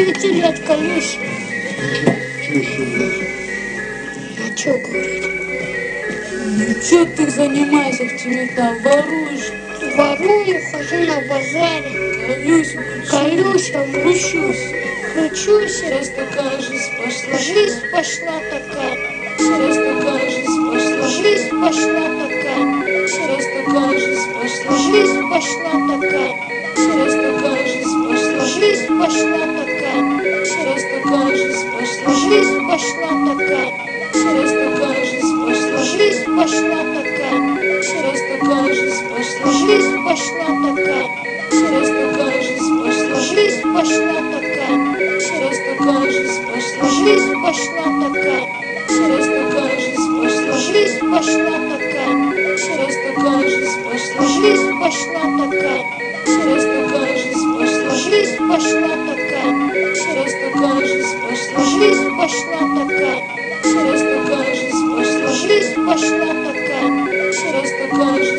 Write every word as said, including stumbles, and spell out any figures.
девятилетка Люся. Че еще говоришь? А что говорить? Ну что ты занимаешься, в тебе там воруешь? Ворую, хожу на базаре. Колюсь, Колюсь, кручусь. кручусь. Сейчас такая жизнь пошла. Жизнь пошла такая. Сейчас такая жизнь пошла. Жизнь пошла такая. Сейчас такая жизнь пошла. Жизнь пошла такая. Сейчас такая жизнь пошла. Жизнь пошла такая. Сейчас такая жизнь пошла. Жизнь пошла такая. Сейчас такая жизнь пошла. Жизнь пошла такая. Сейчас такая жизнь пошла. Жизнь пошла такая. Сейчас такая жизнь пошла. Жизнь пошла такая. Сейчас такая жизнь пошла. Жизнь пошла такая. Сейчас такая жизнь пошла. Жизнь пошла такая. Сейчас такая жизнь пошла. Жизнь пошла такая. Сейчас такая жизнь пошла. Жизнь пошла такая. Сейчас такая жизнь пошла. Жизнь пошла такая. Сейчас такая жизнь пошла. Жизнь пошла такая. Сейчас такая жизнь